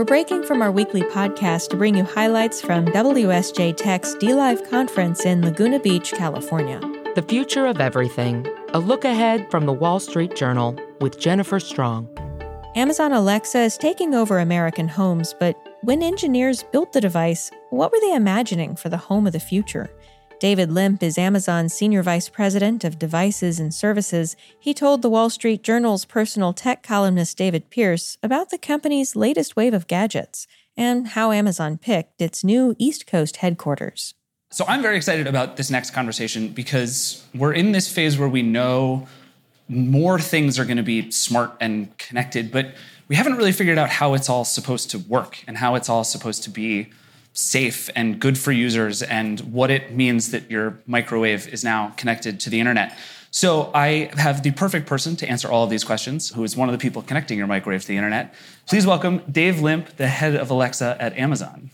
We're breaking from our weekly podcast to bring you highlights from WSJ Tech's DLive conference in Laguna Beach, California. The Future of Everything, a look ahead from the Wall Street Journal with Jennifer Strong. Amazon Alexa is taking over American homes, but when engineers built the device, what were they imagining for the home of the future? David Limp is Amazon's Senior Vice President of Devices and Services. He told the Wall Street Journal's personal tech columnist David Pierce about the company's latest wave of gadgets and how Amazon picked its new East Coast headquarters. So I'm very excited about this next conversation because we're in this phase where we know more things are going to be smart and connected, but we haven't really figured out how it's all supposed to work and how it's all supposed to be safe and good for users and what it means that your microwave is now connected to the internet. So I have the perfect person to answer all of these questions, who is one of the people connecting your microwave to the internet. Please welcome Dave Limp, the head of Alexa at Amazon.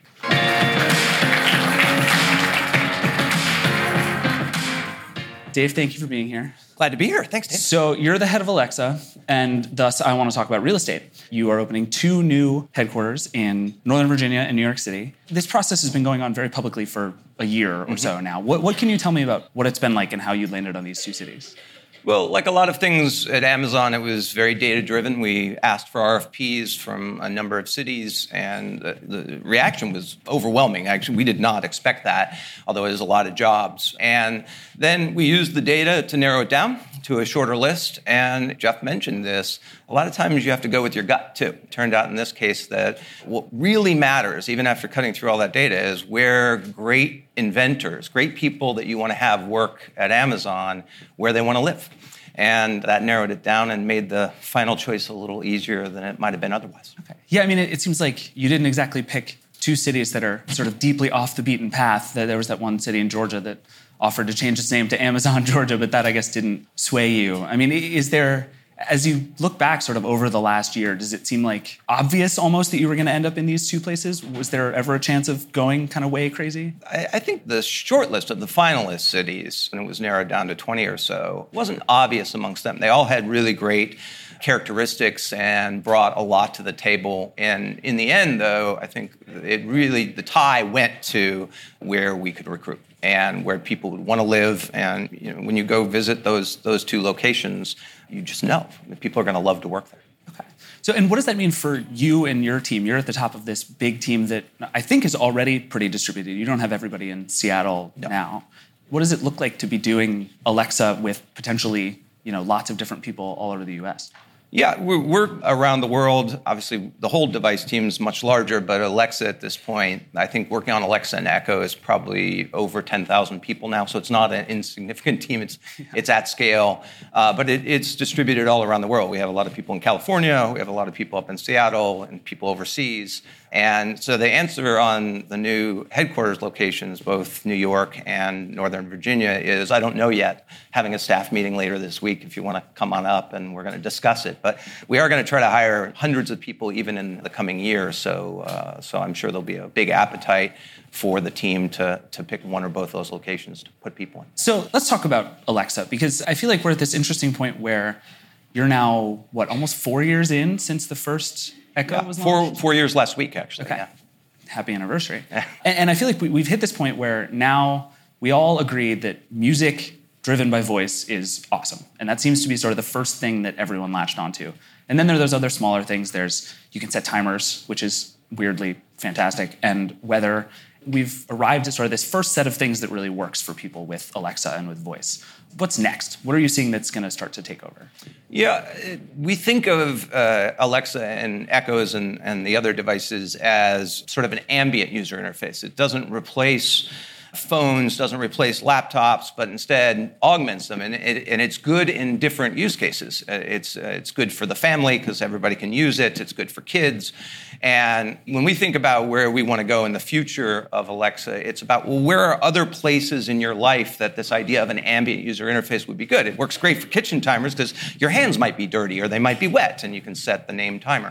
Dave, thank you for being here. Glad to be here. Thanks, Dave. So you're the head of Alexa, and thus I want to talk about real estate. You are opening 2 new headquarters in Northern Virginia and New York City. This process has been going on very publicly for a year or so now. What can you tell me about what it's been like and how you landed on these 2 cities? Well, like a lot of things at Amazon, it was very data-driven. We asked for RFPs from a number of cities, and the reaction was overwhelming. Actually, we did not expect that, although there's a lot of jobs. And then we used the data to narrow it down to a shorter list, and Jeff mentioned this. A lot of times you have to go with your gut, too. It turned out in this case that what really matters, even after cutting through all that data, is where great inventors, great people that you want to have work at Amazon, where they want to live. And that narrowed it down and made the final choice a little easier than it might have been otherwise. Okay. Yeah, I mean, it seems like you didn't exactly pick 2 cities that are sort of deeply off the beaten path. There was that one city in Georgia that offered to change its name to Amazon Georgia, but that, I guess, didn't sway you. I mean, is there, as you look back sort of over the last year, does it seem like obvious almost that you were going to end up in these 2 places? Was there ever a chance of going kind of way crazy? I think the short list of the finalist cities, and it was narrowed down to 20 or so, wasn't obvious amongst them. They all had really great characteristics and brought a lot to the table. And in the end, though, I think the tie went to where we could recruit and where people would want to live. And when you go visit those 2 locations, you just know that people are going to love to work there. Okay. So, and what does that mean for you and your team? You're at the top of this big team that I think is already pretty distributed. You don't have everybody in Seattle now. What does it look like to be doing Alexa with potentially, lots of different people all over the U.S.? Yeah, we're around the world. Obviously, the whole device team is much larger, but Alexa at this point, I think working on Alexa and Echo is probably over 10,000 people now, so it's not an insignificant team. It's at scale, but it's distributed all around the world. We have a lot of people in California, we have a lot of people up in Seattle, and people overseas. And so the answer on the new headquarters locations, both New York and Northern Virginia, is I don't know yet. Having a staff meeting later this week if you want to come on up, and we're going to discuss it. But we are going to try to hire hundreds of people even in the coming year. So I'm sure there'll be a big appetite for the team to pick one or both of those locations to put people in. So let's talk about Alexa, because I feel like we're at this interesting point where you're now, almost 4 years in since the first Echo was launched? 4 years last week, actually. Okay. Yeah. Happy anniversary. And I feel like we've hit this point where now we all agree that music driven by voice is awesome. And that seems to be sort of the first thing that everyone latched onto. And then there are those other smaller things. You can set timers, which is weirdly fantastic, and weather. We've arrived at sort of this first set of things that really works for people with Alexa and with voice. What's next? What are you seeing that's going to start to take over? Yeah, we think of Alexa and Echoes and the other devices as sort of an ambient user interface. It doesn't replace phones, doesn't replace laptops, but instead augments them. And it's good in different use cases. It's good for the family because everybody can use it. It's good for kids. And when we think about where we want to go in the future of Alexa, it's about, where are other places in your life that this idea of an ambient user interface would be good? It works great for kitchen timers because your hands might be dirty or they might be wet, and you can set the name timer.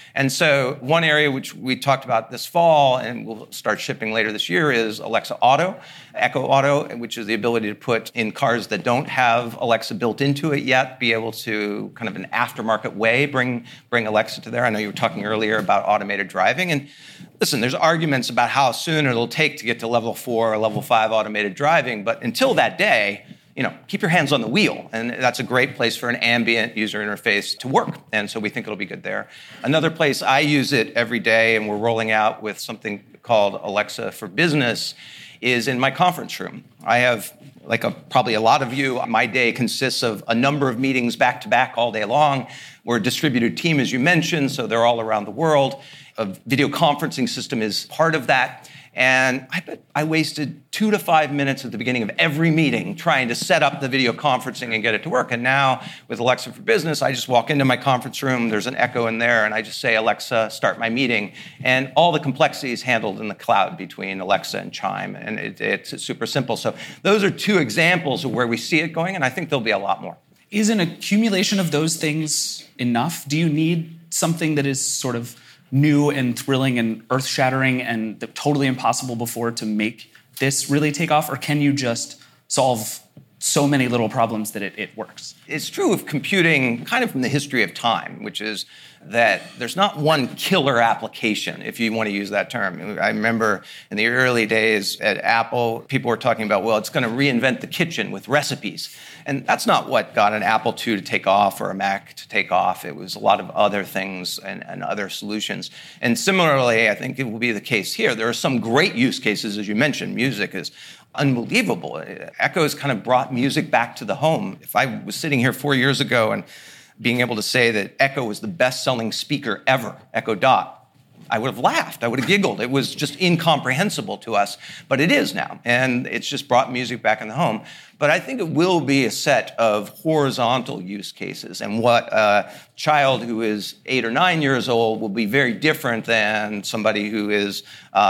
And so one area which we talked about this fall and we'll start shipping later this year is Alexa Auto, Echo Auto, which is the ability to put in cars that don't have Alexa built into it yet, be able to kind of an aftermarket way bring Alexa to there. I know you were talking earlier about automated driving. And listen, there's arguments about how soon it'll take to get to level 4 or level 5 automated driving. But until that day, keep your hands on the wheel. And that's a great place for an ambient user interface to work. And so we think it'll be good there. Another place I use it every day, and we're rolling out with something called Alexa for Business, is in my conference room. I have, probably a lot of you, my day consists of a number of meetings back to back all day long. We're a distributed team, as you mentioned, so they're all around the world. A video conferencing system is part of that. And I bet I wasted 2 to 5 minutes at the beginning of every meeting trying to set up the video conferencing and get it to work. And now with Alexa for Business, I just walk into my conference room, there's an Echo in there, and I just say, Alexa, start my meeting. And all the complexity is handled in the cloud between Alexa and Chime. And it's super simple. So those are 2 examples of where we see it going, and I think there'll be a lot more. Is an accumulation of those things enough? Do you need something that is sort of new and thrilling and earth-shattering and totally impossible before to make this really take off? Or can you just solve so many little problems that it works? It's true of computing kind of from the history of time, which is that there's not one killer application, if you want to use that term. I remember in the early days at Apple, people were talking about, well, it's going to reinvent the kitchen with recipes. And that's not what got an Apple II to take off or a Mac to take off. It was a lot of other things and other solutions. And similarly, I think it will be the case here. There are some great use cases, as you mentioned. Music is unbelievable. Echo has kind of brought music back to the home. If I was sitting here 4 years ago and being able to say that Echo was the best-selling speaker ever, Echo Dot, I would have laughed. I would have giggled. It was just incomprehensible to us, but it is now, and it's just brought music back in the home. But I think it will be a set of horizontal use cases, and what a child who is 8 or 9 years old will be very different than somebody who is,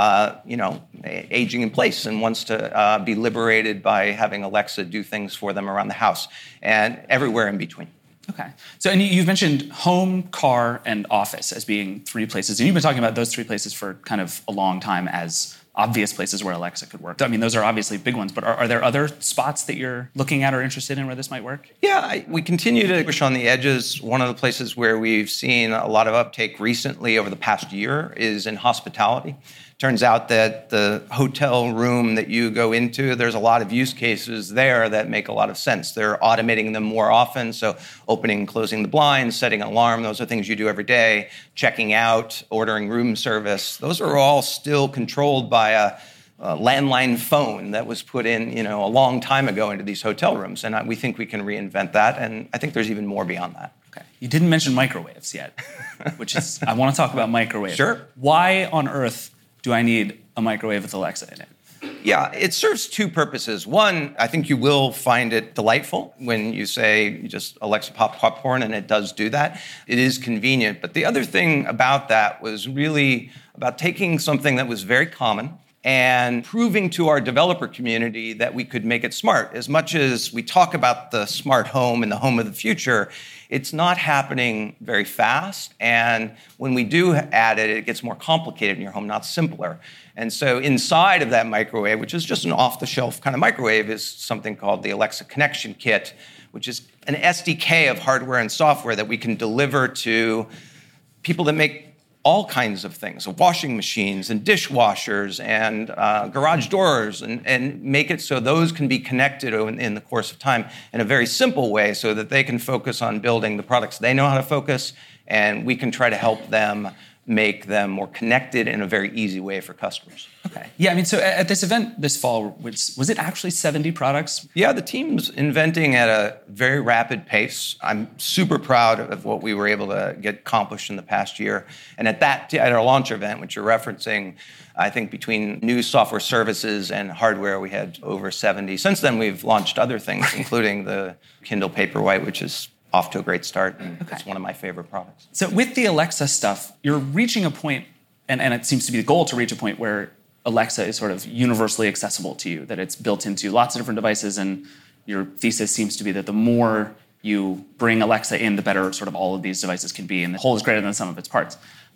aging in place and wants to be liberated by having Alexa do things for them around the house and everywhere in between. Okay. So, and you've mentioned home, car, and office as being 3 places. And you've been talking about those 3 places for kind of a long time as obvious places where Alexa could work. I mean, those are obviously big ones, but are there other spots that you're looking at or interested in where this might work? Yeah, we continue to push on the edges. One of the places where we've seen a lot of uptake recently over the past year is in hospitality. Turns out that the hotel room that you go into, there's a lot of use cases there that make a lot of sense. They're automating them more often, so opening and closing the blinds, setting an alarm, those are things you do every day, checking out, ordering room service. Those are all still controlled by a landline phone that was put in, a long time ago into these hotel rooms. And we think we can reinvent that, and I think there's even more beyond that. Okay. You didn't mention microwaves yet, which is, I want to talk about microwaves. Sure. Why on earth do I need a microwave with Alexa in it? Yeah, it serves 2 purposes. One, I think you will find it delightful when you say, you just Alexa pop popcorn, and it does do that. It is convenient. But the other thing about that was really about taking something that was very common and proving to our developer community that we could make it smart. As much as we talk about the smart home and the home of the future, it's not happening very fast. And when we do add it, it gets more complicated in your home, not simpler. And so inside of that microwave, which is just an off-the-shelf kind of microwave, is something called the Alexa Connection Kit, which is an SDK of hardware and software that we can deliver to people that make all kinds of things, washing machines and dishwashers and garage doors, and make it so those can be connected in the course of time in a very simple way so that they can focus on building the products they know how to focus, and we can try to help them make them more connected in a very easy way for customers. Okay. Yeah, I mean, so at this event this fall, was it actually 70 products? Yeah, the team's inventing at a very rapid pace. I'm super proud of what we were able to get accomplished in the past year. And at our launch event, which you're referencing, I think between new software services and hardware, we had over 70. Since then, we've launched other things, including the Kindle Paperwhite, which is off to a great start. And It's one of my favorite products. So with the Alexa stuff, you're reaching a point, and it seems to be the goal to reach a point where Alexa is sort of universally accessible to you, that it's built into lots of different devices, and your thesis seems to be that the more you bring Alexa in, the better sort of all of these devices can be, and the whole is greater than the sum of its parts.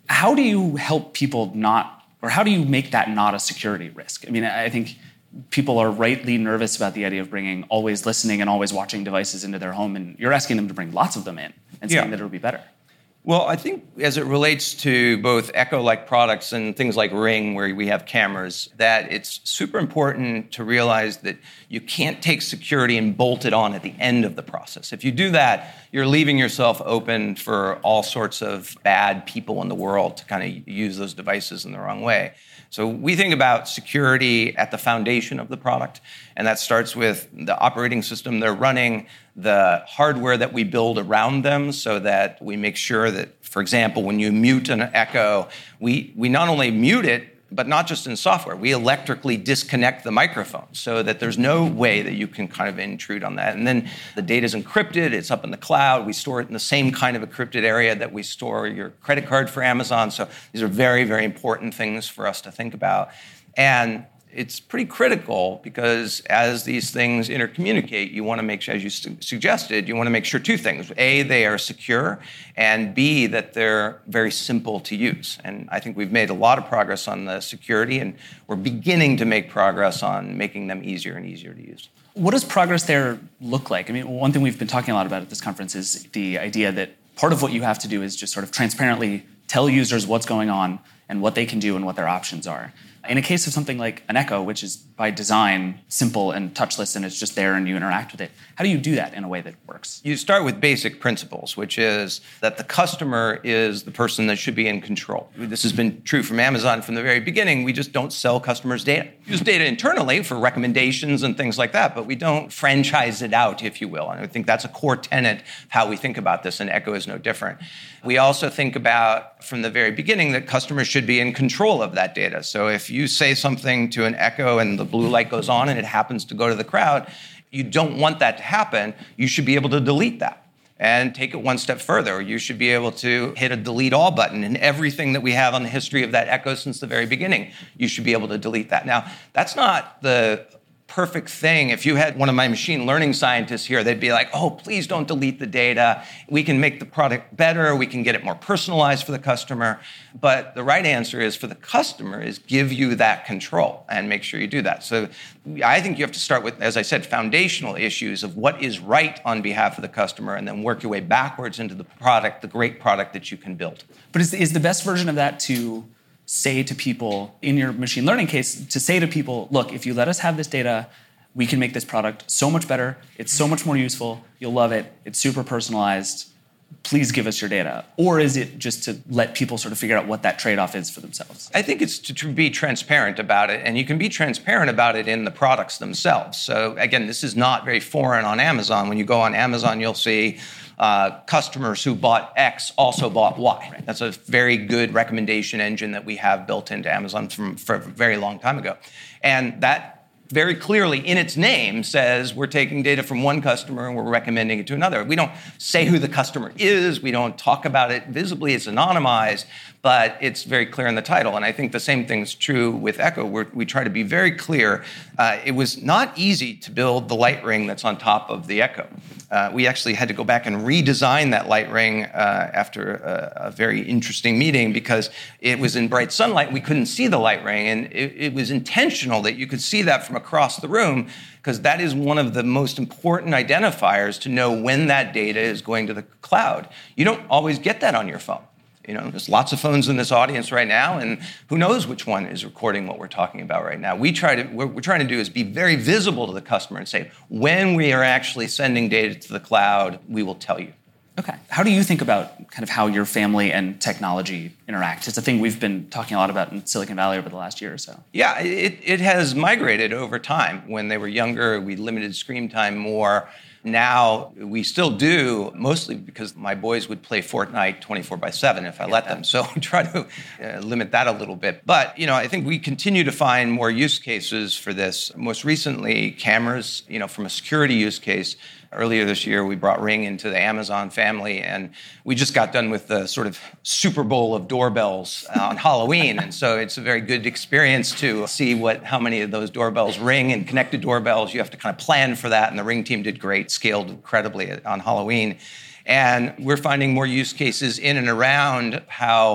How do you help people how do you make that not a security risk? I mean, I think people are rightly nervous about the idea of bringing always listening and always watching devices into their home, and you're asking them to bring lots of them in and saying that it'll be better. Well, I think as it relates to both Echo-like products and things like Ring, where we have cameras, that it's super important to realize that you can't take security and bolt it on at the end of the process. If you do that, you're leaving yourself open for all sorts of bad people in the world to kind of use those devices in the wrong way. So we think about security at the foundation of the product, and that starts with the operating system they're running, the hardware that we build around them so that we make sure that, for example, when you mute an Echo, we not only mute it, but not just in software. We electrically disconnect the microphone so that there's no way that you can kind of intrude on that. And then the data's encrypted, it's up in the cloud. We store it in the same kind of encrypted area that we store your credit card for Amazon. So these are very, very important things for us to think about. And it's pretty critical because as these things intercommunicate, you want to make sure, as you suggested, you want to make sure two things. A, they are secure, and B, that they're very simple to use. And I think we've made a lot of progress on the security, and we're beginning to make progress on making them easier and easier to use. What does progress there look like? I mean, one thing we've been talking a lot about at this conference is the idea that part of what you have to do is just sort of transparently tell users what's going on and what they can do and what their options are. In a case of something like an Echo, which is by design simple and touchless and it's just there and you interact with it, how do you do that in a way that works? You start with basic principles, which is that the customer is the person that should be in control. This has been true from Amazon from the very beginning. We just don't sell customers' data. We use data internally for recommendations and things like that, but we don't franchise it out, if you will. And I think that's a core tenet of how we think about this, and Echo is no different. We also think about, from the very beginning, that customers should be in control of that data. So if you say something to an Echo and the blue light goes on and it happens to go to the crowd, you don't want that to happen. You should be able to delete that and take it one step further. You should be able to hit a delete all button, and everything that we have on the history of that Echo since the very beginning, you should be able to delete that. Now, that's not the perfect thing. If you had one of my machine learning scientists here, they'd be like, oh, please don't delete the data. We can make the product better. We can get it more personalized for the customer. But the right answer is for the customer is give you that control and make sure you do that. So I think you have to start with, as I said, foundational issues of what is right on behalf of the customer and then work your way backwards into the product, the great product that you can build. But is the best version of that to say to people, in your machine learning case, to say to people, look, if you let us have this data, we can make this product so much better. It's so much more useful. You'll love it. It's super personalized. Please give us your data. Or is it just to let people sort of figure out what that trade-off is for themselves? I think it's to be transparent about it, and you can be transparent about it in the products themselves. So again, this is not very foreign on Amazon. When you go on Amazon, you'll see customers who bought X also bought Y. Right. That's a very good recommendation engine that we have built into Amazon for a very long time ago. And that very clearly in its name says we're taking data from one customer and we're recommending it to another. We don't say who the customer is. We don't talk about it visibly. It's anonymized, but it's very clear in the title. And I think the same thing is true with Echo. We try to be very clear. It was not easy to build the light ring that's on top of the Echo. We actually had to go back and redesign that light ring after a very interesting meeting because it was in bright sunlight. We couldn't see the light ring, and it was intentional that you could see that from across the room because that is one of the most important identifiers to know when that data is going to the cloud. You don't always get that on your phone. You know, there's lots of phones in this audience right now, and who knows which one is recording what we're talking about right now. What we're trying to do is be very visible to the customer and say, when we are actually sending data to the cloud, we will tell you. Okay. How do you think about kind of how your family and technology interact? It's a thing we've been talking a lot about in Silicon Valley over the last year or so. Yeah, it has migrated over time. When they were younger, we limited screen time more. Now, we still do, mostly because my boys would play Fortnite 24/7 if I let them. So we try to limit that a little bit. But, you know, I think we continue to find more use cases for this. Most recently, cameras, you know, from a security use case. Earlier this year, we brought Ring into the Amazon family, and we just got done with the sort of Super Bowl of doorbells on Halloween. And so it's a very good experience to see how many of those doorbells ring and connected doorbells. You have to kind of plan for that, and the Ring team did great, scaled incredibly on Halloween. And we're finding more use cases in and around how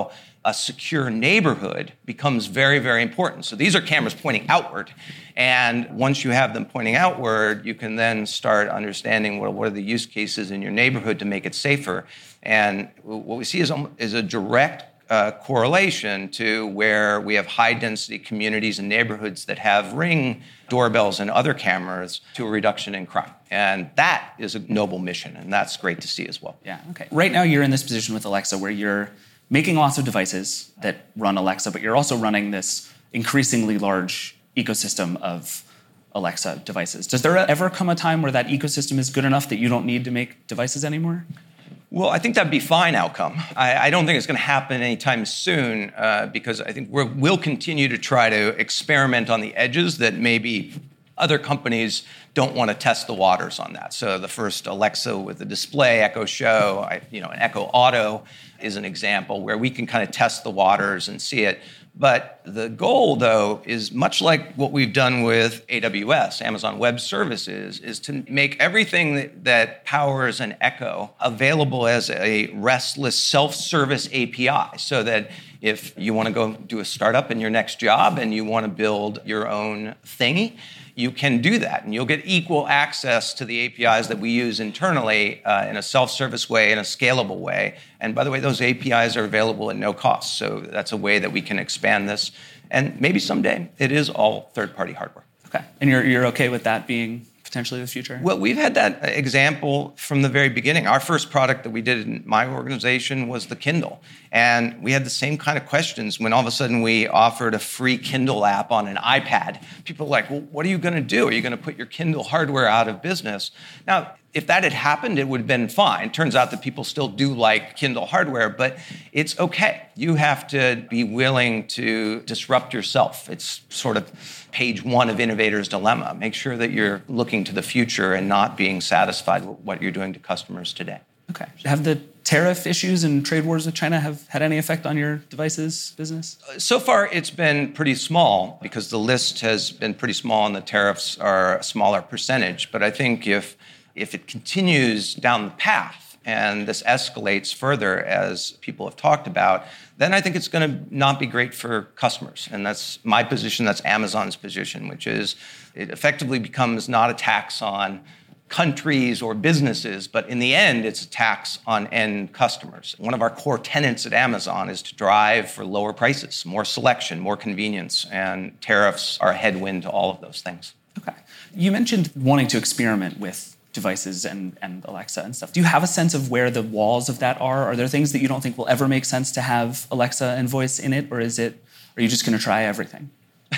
a secure neighborhood becomes very, very important. So these are cameras pointing outward. And once you have them pointing outward, you can then start understanding what are the use cases in your neighborhood to make it safer. And what we see is a direct correlation to where we have high-density communities and neighborhoods that have Ring doorbells and other cameras to a reduction in crime. And that is a noble mission, and that's great to see as well. Yeah, okay. Right now you're in this position with Alexa where you're making lots of devices that run Alexa, but you're also running this increasingly large ecosystem of Alexa devices. Does there ever come a time where that ecosystem is good enough that you don't need to make devices anymore? Well, I think that'd be a fine outcome. I don't think it's going to happen anytime soon because I think we'll continue to try to experiment on the edges that maybe other companies don't want to test the waters on that. So the first Alexa with the display, Echo Show, an Echo Auto is an example where we can kind of test the waters and see it. But the goal, though, is much like what we've done with AWS, Amazon Web Services, is to make everything that powers an Echo available as a restless self-service API so that if you want to go do a startup in your next job and you want to build your own thingy, you can do that. And you'll get equal access to the APIs that we use internally in a self-service way, in a scalable way. And by the way, those APIs are available at no cost. So that's a way that we can expand this. And maybe someday it is all third-party hardware. Okay. And you're okay with that being potentially the future? Well, we've had that example from the very beginning. Our first product that we did in my organization was the Kindle. And we had the same kind of questions when all of a sudden we offered a free Kindle app on an iPad. People were like, well, what are you going to do? Are you going to put your Kindle hardware out of business? Now, if that had happened, it would have been fine. Turns out that people still do like Kindle hardware, but it's okay. You have to be willing to disrupt yourself. It's sort of page one of Innovator's Dilemma. Make sure that you're looking to the future and not being satisfied with what you're doing to customers today. Okay. Have the tariff issues and trade wars with China have had any effect on your devices business? So far, it's been pretty small because the list has been pretty small and the tariffs are a smaller percentage. But I think if it continues down the path and this escalates further, as people have talked about, then I think it's going to not be great for customers. And that's my position, that's Amazon's position, which is it effectively becomes not a tax on countries or businesses, but in the end, it's a tax on end customers. One of our core tenets at Amazon is to drive for lower prices, more selection, more convenience, and tariffs are a headwind to all of those things. Okay. You mentioned wanting to experiment with devices and Alexa and stuff. Do you have a sense of where the walls of that are? Are there things that you don't think will ever make sense to have Alexa and voice in it, or are you just going to try everything?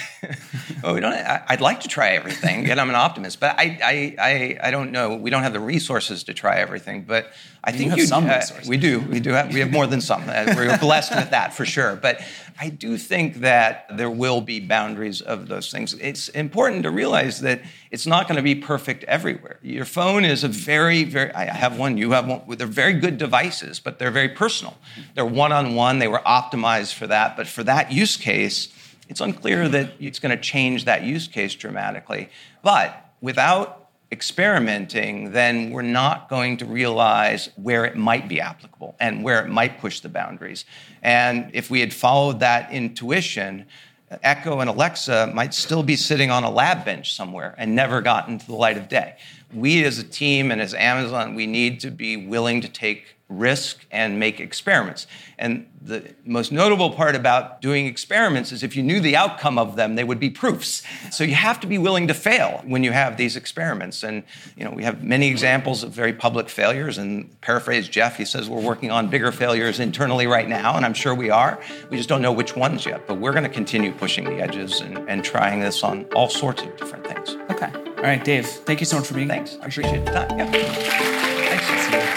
Well, I'd like to try everything, and I'm an optimist, but I don't know. We don't have the resources to try everything, but I think you have some resources. We do. We have more than some. We're blessed with that for sure. But I do think that there will be boundaries of those things. It's important to realize that it's not going to be perfect everywhere. Your phone is a very, very, I have one, you have one. They're very good devices, but they're very personal. They're one-on-one. They were optimized for that. But for that use case, it's unclear that it's going to change that use case dramatically. But without experimenting, then we're not going to realize where it might be applicable and where it might push the boundaries. And if we had followed that intuition, Echo and Alexa might still be sitting on a lab bench somewhere and never gotten to the light of day. We as a team and as Amazon, we need to be willing to take risk and make experiments. And the most notable part about doing experiments is if you knew the outcome of them, they would be proofs. So you have to be willing to fail when you have these experiments. And we have many examples of very public failures. And paraphrase Jeff, he says we're working on bigger failures internally right now, and I'm sure we are. We just don't know which ones yet. But we're going to continue pushing the edges and trying this on all sorts of different things. Okay. All right, Dave, thank you so much for being here. Thanks. I appreciate the time. Yeah. Thanks.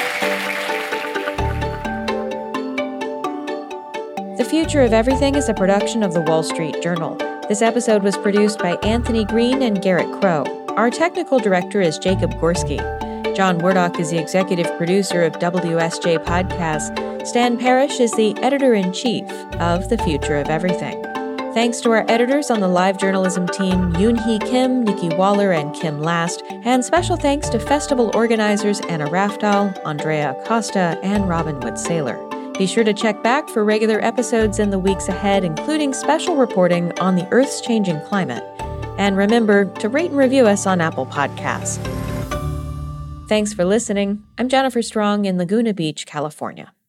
The Future of Everything is a production of The Wall Street Journal. This episode was produced by Anthony Green and Garrett Crow. Our technical director is Jacob Gorski. John Wardock is the executive producer of WSJ Podcasts. Stan Parrish is the editor-in-chief of The Future of Everything. Thanks to our editors on the live journalism team, Yoon-hee Kim, Nikki Waller, and Kim Last, and special thanks to festival organizers Anna Rafdahl, Andrea Acosta, and Robin Wood-Saylor. Be sure to check back for regular episodes in the weeks ahead, including special reporting on the Earth's changing climate. And remember to rate and review us on Apple Podcasts. Thanks for listening. I'm Jennifer Strong in Laguna Beach, California.